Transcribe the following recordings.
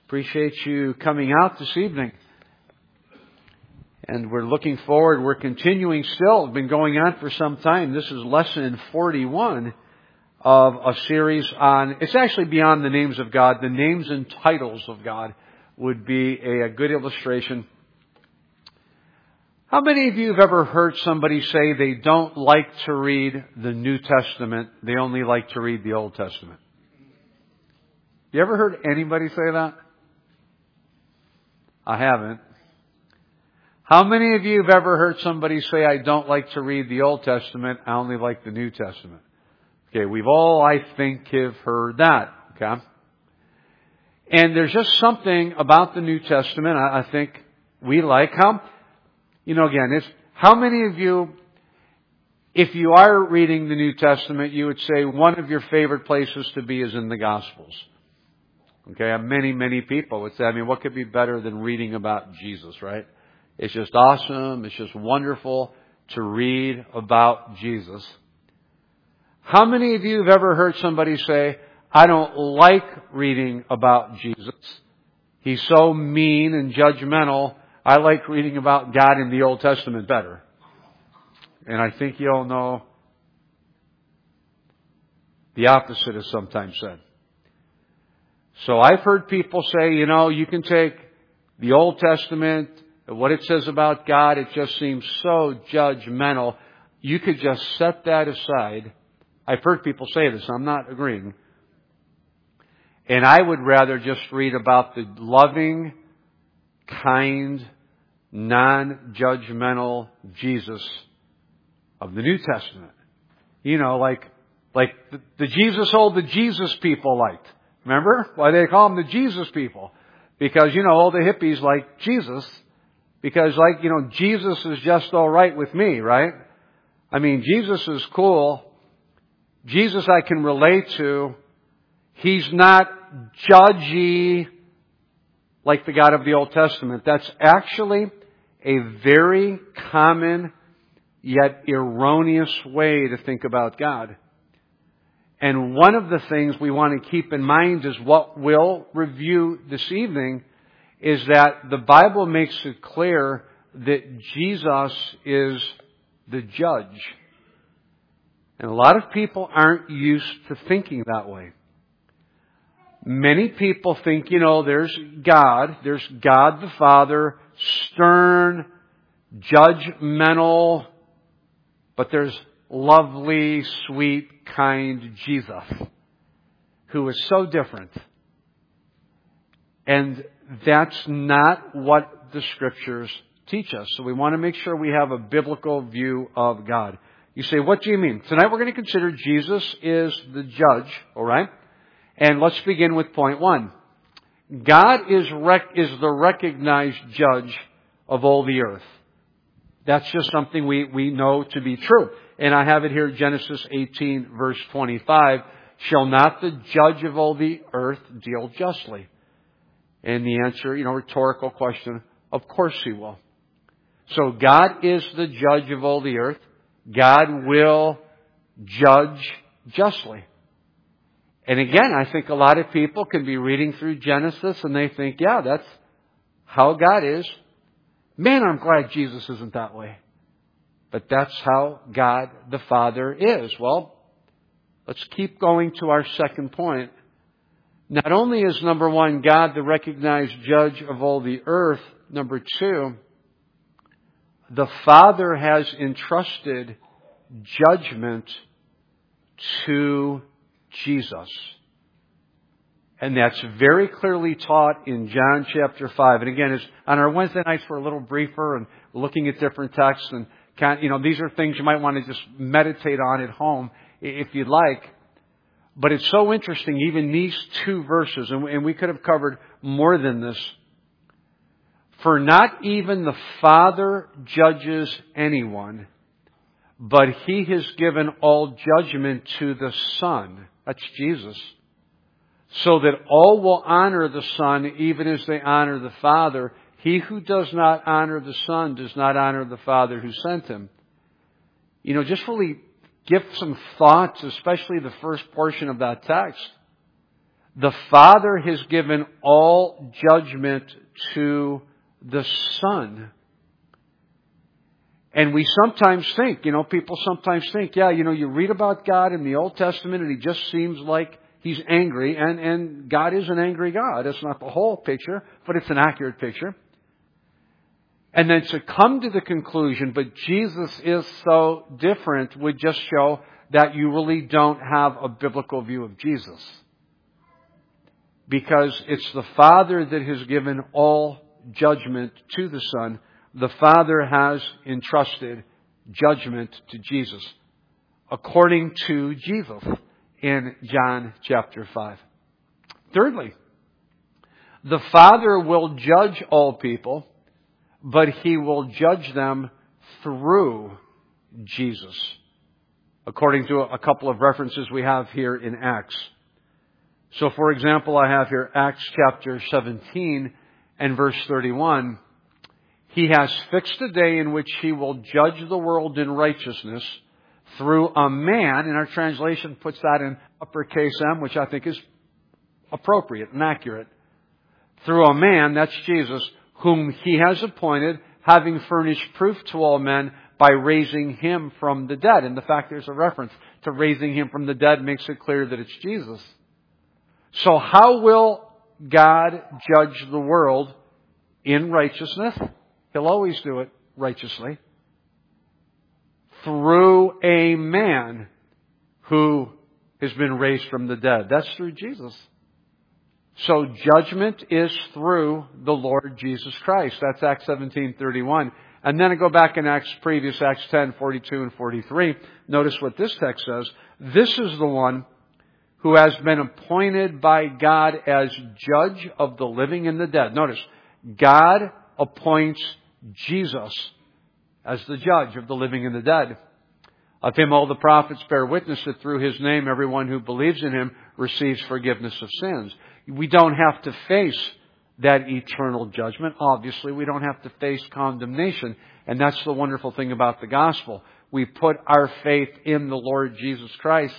Appreciate you coming out this evening. And we're looking forward. We're continuing still. It's been going on for some time. This is lesson 41 of a series on, it's actually beyond the names of God. The names and titles of God would be a good illustration. How many of you have ever heard somebody say they don't like to read the New Testament, they only like to read the Old Testament? You ever heard anybody say that? I haven't. How many of you have ever heard somebody say, I don't like to read the Old Testament, I only like the New Testament? Okay, we've all, I think, have heard that. Okay? And there's just something about the New Testament I think we like. How many of you, if you are reading the New Testament, you would say one of your favorite places to be is in the Gospels? Okay, many people would say, what could be better than reading about Jesus, right? It's just awesome. It's just wonderful to read about Jesus. How many of you have ever heard somebody say, I don't like reading about Jesus. He's so mean and judgmental. I like reading about God in the Old Testament better. And I think you all know the opposite is sometimes said. So I've heard people say, you can take the Old Testament, what it says about God, it just seems so judgmental. You could just set that aside. I've heard people say this, I'm not agreeing. And I would rather just read about the loving, kind, non-judgmental Jesus of the New Testament. Like the Jesus people liked. Remember why they call them the Jesus people? Because, all the hippies like Jesus. Because Jesus is just all right with me, right? Jesus is cool. Jesus I can relate to. He's not judgy like the God of the Old Testament. That's actually a very common yet erroneous way to think about God. And one of the things we want to keep in mind is what we'll review this evening is that the Bible makes it clear that Jesus is the judge. And a lot of people aren't used to thinking that way. Many people think, there's God the Father, stern, judgmental, but there's lovely, sweet, kind Jesus, who is so different. And that's not what the Scriptures teach us. So we want to make sure we have a biblical view of God. You say, what do you mean? Tonight we're going to consider Jesus is the judge, alright? And let's begin with point one. God is the recognized judge of all the earth. That's just something we know to be true. And I have it here, Genesis 18, verse 25. Shall not the judge of all the earth deal justly? And the answer, rhetorical question, of course He will. So God is the judge of all the earth. God will judge justly. And again, I think a lot of people can be reading through Genesis and they think, yeah, that's how God is. Man, I'm glad Jesus isn't that way. But that's how God the Father is. Well, let's keep going to our second point. Not only is number one, God the recognized judge of all the earth, number two, the Father has entrusted judgment to Jesus. And that's very clearly taught in John chapter 5. And again, on our Wednesday nights we're a little briefer and looking at different texts. And these are things you might want to just meditate on at home if you'd like. But it's so interesting, even these two verses, and we could have covered more than this. For not even the Father judges anyone, but He has given all judgment to the Son. That's Jesus. So that all will honor the Son even as they honor the Father. He who does not honor the Son does not honor the Father who sent Him. Just really give some thoughts, especially the first portion of that text. The Father has given all judgment to the Son. And we sometimes think, people sometimes think, you read about God in the Old Testament and He just seems like He's angry. And God is an angry God. It's not the whole picture, but it's an accurate picture. And then to come to the conclusion, but Jesus is so different, would just show that you really don't have a biblical view of Jesus. Because it's the Father that has given all judgment to the Son. The Father has entrusted judgment to Jesus, according to Jesus in John chapter 5. Thirdly, the Father will judge all people, but He will judge them through Jesus, according to a couple of references we have here in Acts. So, for example, I have here Acts chapter 17 and verse 31. He has fixed a day in which He will judge the world in righteousness through a man, and our translation puts that in uppercase M, which I think is appropriate and accurate. Through a man, that's Jesus, whom He has appointed, having furnished proof to all men by raising Him from the dead. And the fact there's a reference to raising Him from the dead makes it clear that it's Jesus. So how will God judge the world in righteousness? He'll always do it righteously. Through a man who has been raised from the dead. That's through Jesus. So judgment is through the Lord Jesus Christ. That's Acts 17:31. And then I go back in Acts 10:42 and 43. Notice what this text says. This is the one who has been appointed by God as judge of the living and the dead. Notice, God appoints Jesus as the judge of the living and the dead. Of Him all the prophets bear witness that through His name everyone who believes in Him receives forgiveness of sins. We don't have to face that eternal judgment. Obviously, we don't have to face condemnation. And that's the wonderful thing about the gospel. We put our faith in the Lord Jesus Christ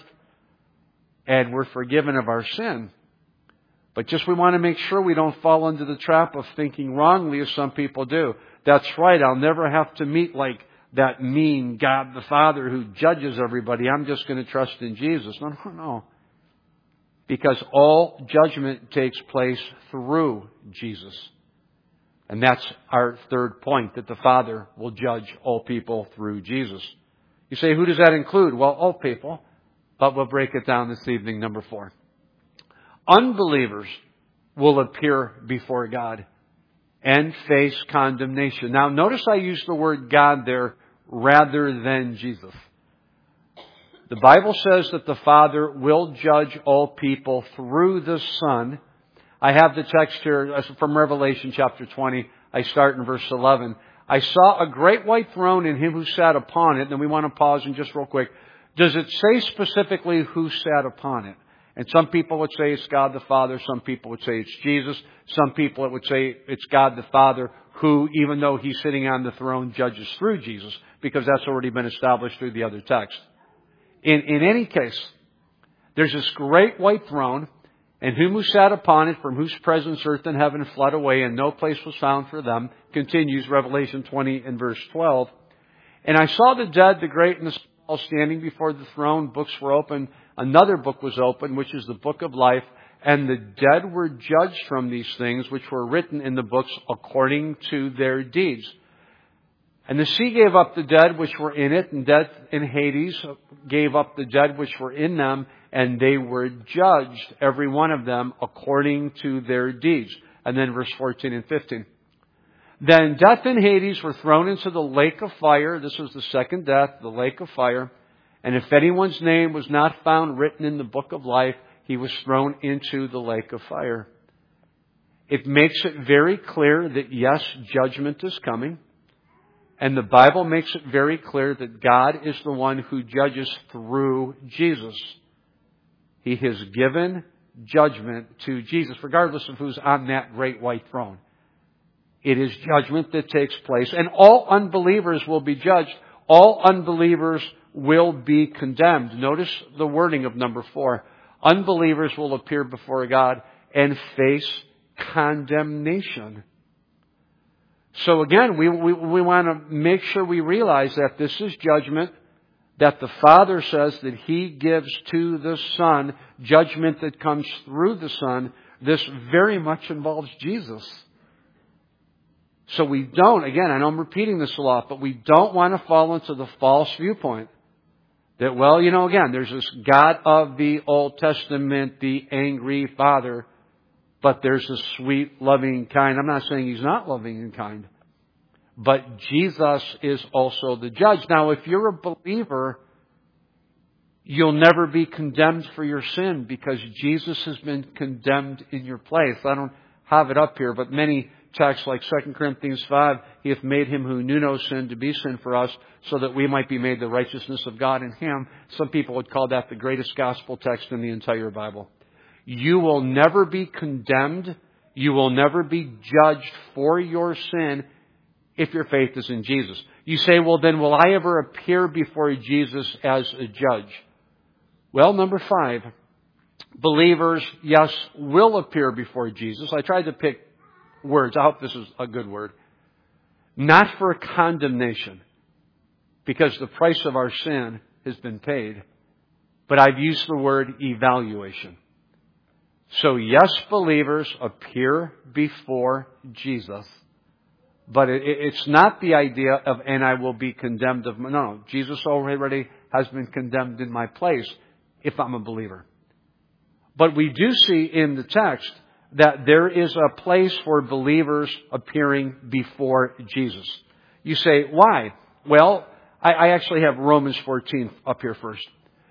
and we're forgiven of our sin. But just we want to make sure we don't fall into the trap of thinking wrongly as some people do. That's right, I'll never have to meet like that mean God the Father who judges everybody. I'm just going to trust in Jesus. No. Because all judgment takes place through Jesus. And that's our third point, that the Father will judge all people through Jesus. You say, who does that include? Well, all people. But we'll break it down this evening, number 4. Unbelievers will appear before God and face condemnation. Now, notice I use the word God there rather than Jesus. The Bible says that the Father will judge all people through the Son. I have the text here from Revelation chapter 20. I start in verse 11. I saw a great white throne and Him who sat upon it. And we want to pause and just real quick. Does it say specifically who sat upon it? And some people would say it's God the Father. Some people would say it's Jesus. Some people would say it's God the Father who, even though He's sitting on the throne, judges through Jesus, because that's already been established through the other text. In any case, there's this great white throne, and Him who sat upon it, from whose presence earth and heaven fled away, and no place was found for them. Continues Revelation 20 and verse 12. And I saw the dead, the great and the small, standing before the throne. Books were open. Another book was opened, which is the book of life. And the dead were judged from these things which were written in the books according to their deeds. And the sea gave up the dead which were in it, and death and Hades gave up the dead which were in them, and they were judged, every one of them, according to their deeds. And then verse 14 and 15. Then death and Hades were thrown into the lake of fire. This was the second death, the lake of fire. And if anyone's name was not found written in the book of life, he was thrown into the lake of fire. It makes it very clear that yes, judgment is coming. And the Bible makes it very clear that God is the one who judges through Jesus. He has given judgment to Jesus, regardless of who's on that great white throne. It is judgment that takes place. And all unbelievers will be judged. All unbelievers will be condemned. Notice the wording of number 4. Unbelievers will appear before God and face condemnation. So again, we want to make sure we realize that this is judgment, that the Father says that He gives to the Son, judgment that comes through the Son. This very much involves Jesus. So we don't, again, I know I'm repeating this a lot, but we don't want to fall into the false viewpoint that, well, again, there's this God of the Old Testament, the angry Father, but there's a sweet, loving, kind. I'm not saying He's not loving and kind, but Jesus is also the judge. Now, if you're a believer, you'll never be condemned for your sin because Jesus has been condemned in your place. I don't have it up here, but many texts like 2 Corinthians 5, He hath made Him who knew no sin to be sin for us, so that we might be made the righteousness of God in Him. Some people would call that the greatest gospel text in the entire Bible. You will never be condemned. You will never be judged for your sin if your faith is in Jesus. You say, well, then will I ever appear before Jesus as a judge? Well, number 5, believers, yes, will appear before Jesus. I tried to pick words. I hope this is a good word. Not for condemnation, because the price of our sin has been paid. But I've used the word evaluation. So yes, believers appear before Jesus. But it's not the idea of, and I will be condemned of, no, Jesus already has been condemned in my place if I'm a believer. But we do see in the text that there is a place for believers appearing before Jesus. You say, why? Well, I actually have Romans 14 up here first.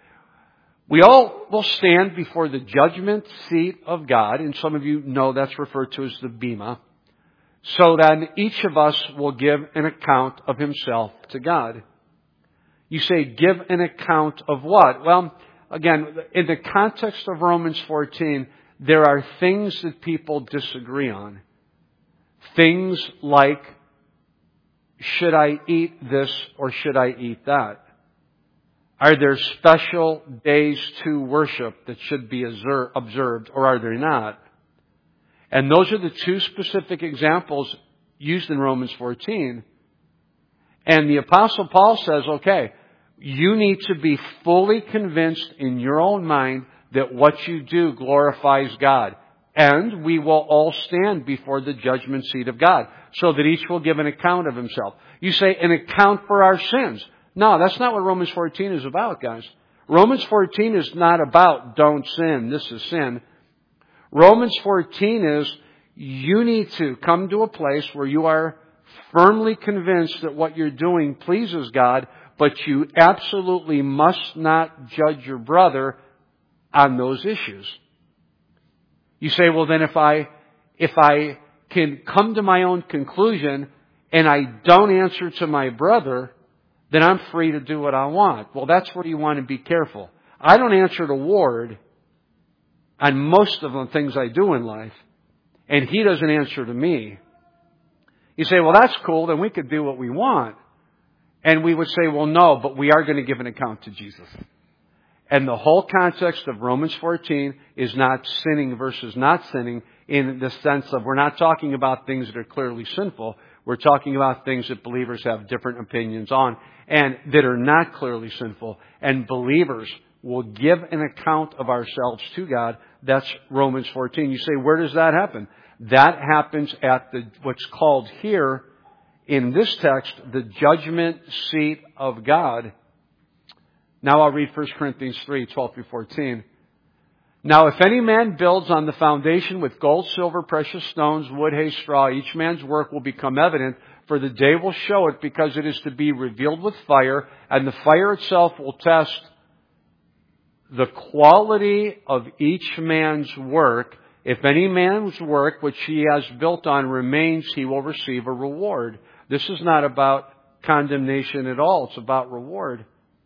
We all will stand before the judgment seat of God, and some of you know that's referred to as the Bema. So then each of us will give an account of himself to God. You say, give an account of what? Well, again, in the context of Romans 14, there are things that people disagree on. Things like, should I eat this or should I eat that? Are there special days to worship that should be observed, or are there not? And those are the 2 specific examples used in Romans 14. And the Apostle Paul says, okay, you need to be fully convinced in your own mind that what you do glorifies God. And we will all stand before the judgment seat of God, so that each will give an account of himself. You say, an account for our sins. No, that's not what Romans 14 is about, guys. Romans 14 is not about don't sin, this is sin. Romans 14 is, you need to come to a place where you are firmly convinced that what you're doing pleases God, but you absolutely must not judge your brother on those issues. You say, well, then if I can come to my own conclusion and I don't answer to my brother, then I'm free to do what I want. Well, that's where you want to be careful. I don't answer to Ward on most of the things I do in life, and he doesn't answer to me. You say, well, that's cool, then we could do what we want. And we would say, well, no, but we are going to give an account to Jesus. And the whole context of Romans 14 is not sinning versus not sinning, in the sense of we're not talking about things that are clearly sinful. We're talking about things that believers have different opinions on and that are not clearly sinful. And believers will give an account of ourselves to God. That's Romans 14. You say, where does that happen? That happens at what's called here in this text, the judgment seat of God. Now I'll read 1 Corinthians 3, 12 through 14. Now if any man builds on the foundation with gold, silver, precious stones, wood, hay, straw, each man's work will become evident, for the day will show it, because it is to be revealed with fire, and the fire itself will test the quality of each man's work. If any man's work which he has built on remains, he will receive a reward. This is not about condemnation at all. It's about reward.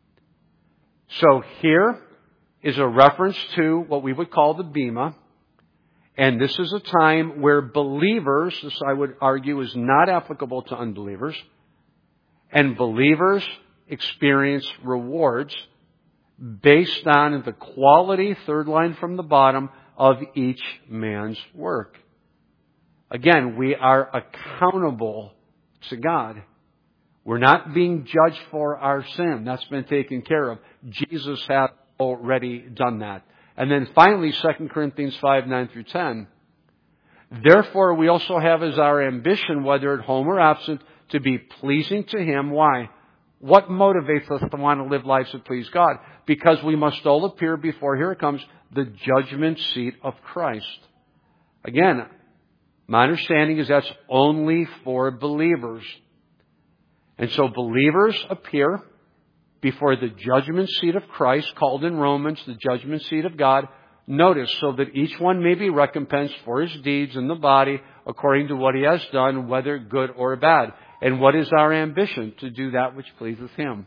So here is a reference to what we would call the Bema. And this is a time where believers, this I would argue is not applicable to unbelievers, and believers experience rewards based on the quality, third line from the bottom, of each man's work. Again, we are accountable to God. We're not being judged for our sin. That's been taken care of. Jesus has already done that. And then finally, 2 Corinthians 5, 9 through 10. Therefore, we also have as our ambition, whether at home or absent, to be pleasing to Him. Why? What motivates us to want to live lives that please God? Because we must all appear before, here it comes, the judgment seat of Christ. Again, my understanding is that's only for believers. And so believers appear before the judgment seat of Christ, called in Romans the judgment seat of God. Notice, so that each one may be recompensed for his deeds in the body according to what he has done, whether good or bad. And what is our ambition? To do that which pleases Him.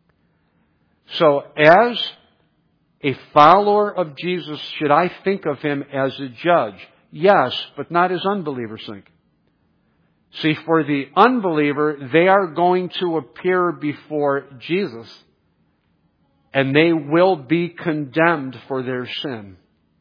So as a follower of Jesus, should I think of Him as a judge? Yes, but not as unbelievers think. See, for the unbeliever, they are going to appear before Jesus, and they will be condemned for their sin.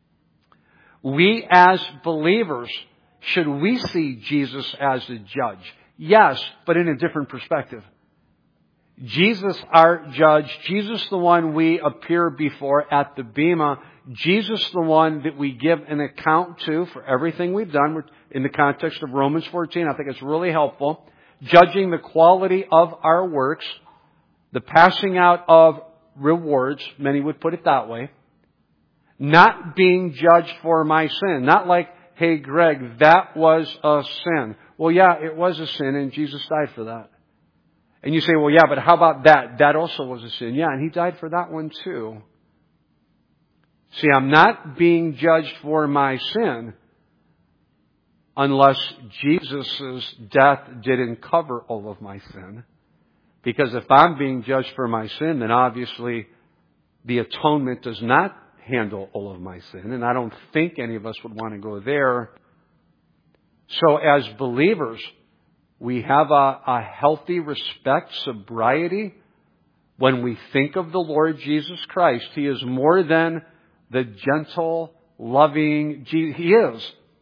We as believers, should we see Jesus as a judge? Yes, but in a different perspective. Jesus, our judge, Jesus the one we appear before at the Bema, Jesus the one that we give an account to for everything we've done. In the context of Romans 14, I think it's really helpful. Judging the quality of our works, the passing out of rewards, many would put it that way. Not being judged for my sin. Not like, hey Greg, that was a sin. Well, yeah, it was a sin and Jesus died for that. And you say, well, yeah, but how about that? That also was a sin. Yeah, and He died for that one too. See, I'm not being judged for my sin unless Jesus' death didn't cover all of my sin. Because if I'm being judged for my sin, then obviously the atonement does not handle all of my sin. And I don't think any of us would want to go there. So as believers, we have a healthy respect, sobriety, when we think of the Lord Jesus Christ. He is more than the gentle, loving Jesus. He is.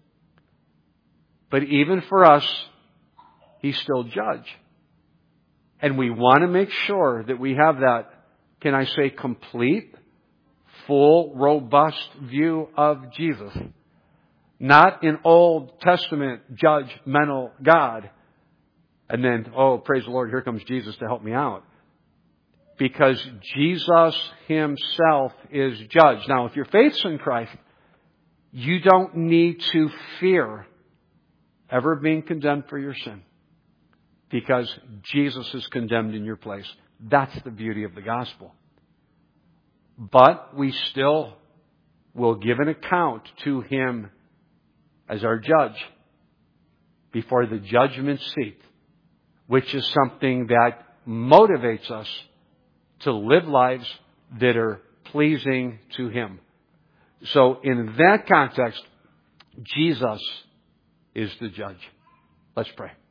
But even for us, He's still judge. And we want to make sure that we have that, can I say, complete, full, robust view of Jesus. Not an Old Testament judgmental God. And then, oh, praise the Lord, here comes Jesus to help me out. Because Jesus Himself is judge. Now, if your faith's in Christ, you don't need to fear ever being condemned for your sin. Because Jesus is condemned in your place. That's the beauty of the gospel. But we still will give an account to Him as our judge before the judgment seat, which is something that motivates us to live lives that are pleasing to Him. So in that context, Jesus is the judge. Let's pray.